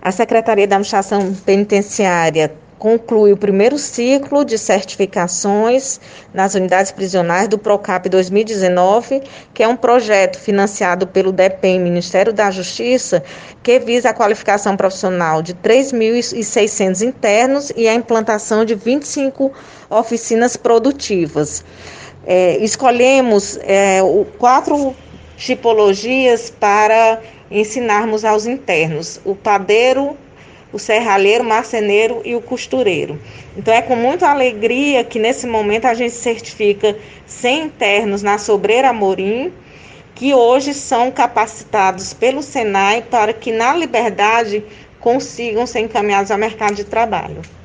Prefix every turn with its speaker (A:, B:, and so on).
A: A Secretaria da Administração Penitenciária conclui o primeiro ciclo de certificações nas unidades prisionais do PROCAP 2019, que é um projeto financiado pelo DEPEN, Ministério da Justiça, que visa a qualificação profissional de 3.600 internos e a implantação de 25 oficinas produtivas. Escolhemos 4 tipologias para ensinarmos aos internos: o padeiro, o serralheiro, o marceneiro e o costureiro. Então é com muita alegria que nesse momento a gente certifica 100 internos na Sobreira Amorim, que hoje são capacitados pelo SENAI para que na liberdade consigam ser encaminhados ao mercado de trabalho.